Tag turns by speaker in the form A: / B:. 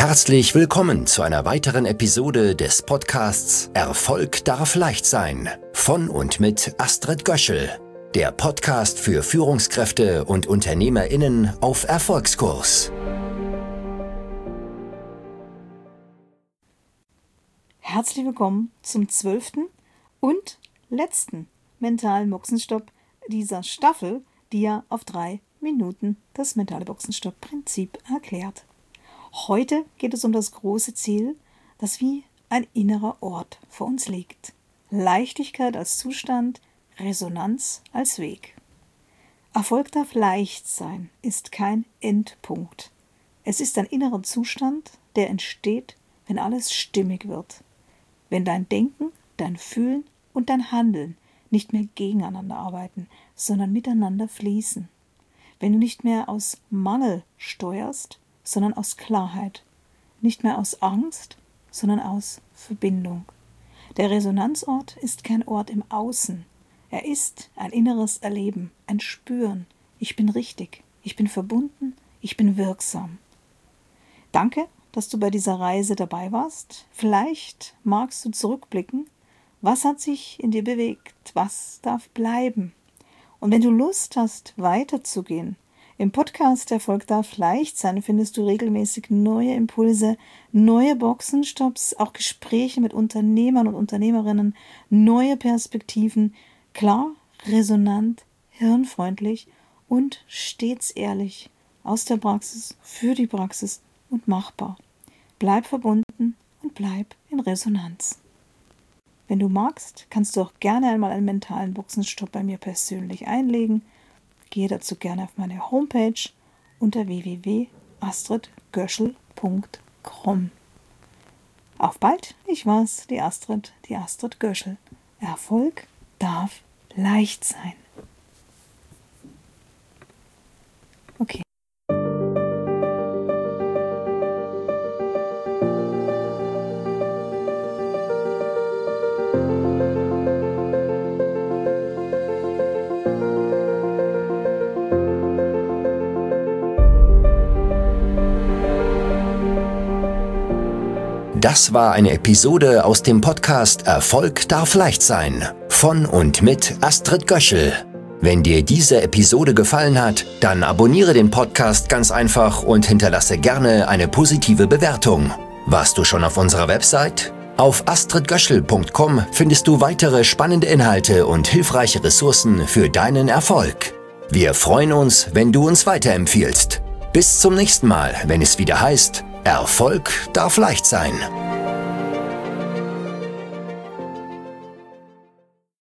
A: Herzlich willkommen zu einer weiteren Episode des Podcasts Erfolg darf leicht sein von und mit Astrid Göschel, der Podcast für Führungskräfte und UnternehmerInnen auf Erfolgskurs.
B: Herzlich willkommen zum 12. und letzten mentalen Boxenstopp dieser Staffel, die ja auf 3 Minuten das mentale Boxenstopp-Prinzip erklärt. Heute geht es um das große Ziel, das wie ein innerer Ort vor uns liegt. Leichtigkeit als Zustand, Resonanz als Weg. Erfolg darf leicht sein, ist kein Endpunkt. Es ist ein innerer Zustand, der entsteht, wenn alles stimmig wird. Wenn dein Denken, dein Fühlen und dein Handeln nicht mehr gegeneinander arbeiten, sondern miteinander fließen. Wenn du nicht mehr aus Mangel steuerst, sondern aus Klarheit. Nicht mehr aus Angst, sondern aus Verbindung. Der Resonanzort ist kein Ort im Außen. Er ist ein inneres Erleben, ein Spüren. Ich bin richtig, ich bin verbunden, ich bin wirksam. Danke, dass du bei dieser Reise dabei warst. Vielleicht magst du zurückblicken. Was hat sich in dir bewegt? Was darf bleiben? Und wenn du Lust hast, weiterzugehen, im Podcast Erfolg darf leicht sein findest du regelmäßig neue Impulse, neue Boxenstopps, auch Gespräche mit Unternehmern und Unternehmerinnen, neue Perspektiven, klar, resonant, hirnfreundlich und stets ehrlich, aus der Praxis, für die Praxis und machbar. Bleib verbunden und bleib in Resonanz. Wenn du magst, kannst du auch gerne einmal einen mentalen Boxenstopp bei mir persönlich einlegen. Gehe dazu gerne auf meine Homepage unter www.astridgöschel.com. Auf bald, ich war's, die Astrid Göschel. Erfolg darf leicht sein. Okay.
A: Das war eine Episode aus dem Podcast Erfolg darf leicht sein von und mit Astrid Göschel. Wenn dir diese Episode gefallen hat, dann abonniere den Podcast ganz einfach und hinterlasse gerne eine positive Bewertung. Warst du schon auf unserer Website? Auf astridgöschel.com findest du weitere spannende Inhalte und hilfreiche Ressourcen für deinen Erfolg. Wir freuen uns, wenn du uns weiterempfiehlst. Bis zum nächsten Mal, wenn es wieder heißt, Erfolg darf leicht sein.